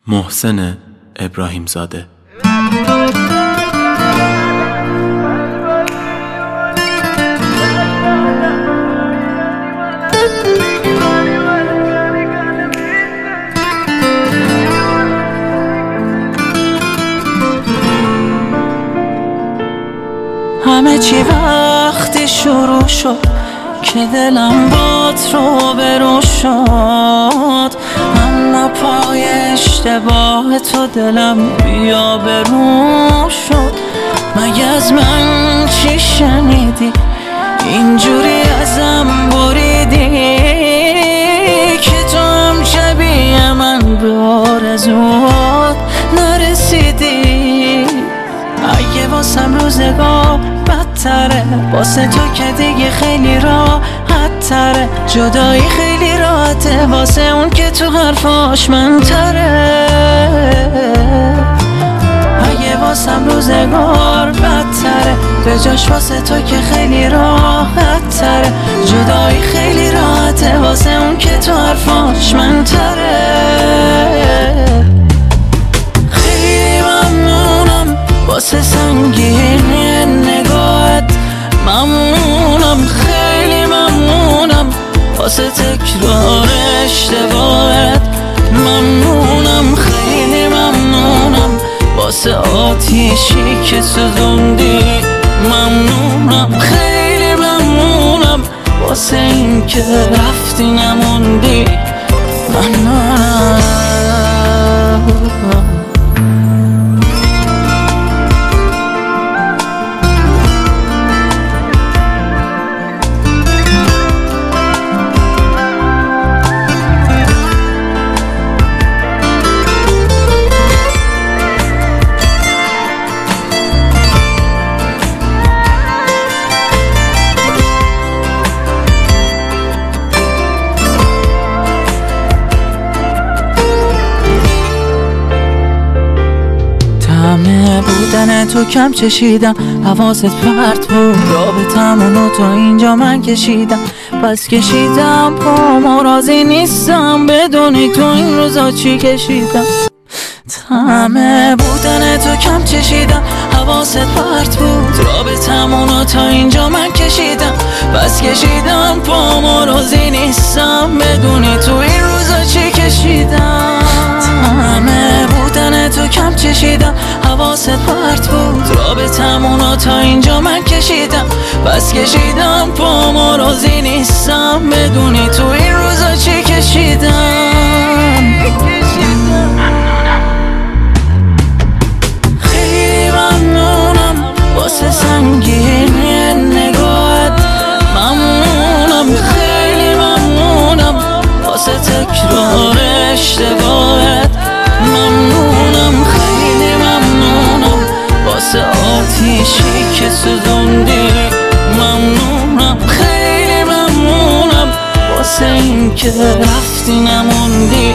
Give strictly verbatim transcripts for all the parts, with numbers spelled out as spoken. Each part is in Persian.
محسن ابراهیم زاده. همه چی وقتی شروع شد که دلم بات رو برو شد، اما پای اشتباه تو دلم بیا برو شد. مگه از من چی شنیدی اینجوری ازم بریدی که تو هم شبیه من به آرزوات نرسیدی؟ اگه واسم روزگار بدتره، واسه تو که دیگه خیلی راحت تره، جدایی خیلی راحته واسه اون که تو حرفاش من تره. اگه واسم روزگار بدتره، به جاش واسه تو که خیلی راحت تره، جدایی خیلی راحته واسه اون که تو حرفاش من تره. خیلی ممنونم واسه سنگینی نگاهت، ممنونم خیلی ممنونم واسه تکرار اشتباهت، ممنونم خیلی ممنونم واسه آتیشی که سوزوندی، ممنونم خیلی ممنونم واسه این که رفتی نموندی. ممنونم. همه بودن تو کم چشیدم، حواست پرت بود رابطمونو تا اینجا من کشیدم، بس کشیدم پامو راضی نیستم بدونی تو این روزا چی کشیدم. همه بودن تو کم چشیدم، حواست پرت بود رابطمونو تا اینجا من کشیدم، بس کشیدم پامو راضی نیستم بدونی تو این روزا چی کشیدم. همه بودن تو کم چشیدم، حواست پرت بود رابطمونو تا اینجا من کشیدم، بس کشیدم پامو راضی نیستم بدونی تو این روزا چی کشیدم. خیلی ممنونم واسه سنگینی نگاهت، ممنونم خیلی ممنونم واسه تکرار اشتباهت، ممنونم خیلی ممنونم واسه آتیشی که سوزوندی، ممنونم خیلی ممنونم واسه این که رفتی نموندی.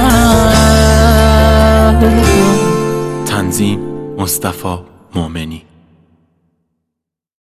ممنونم. تنظیم مصطفی مومنی.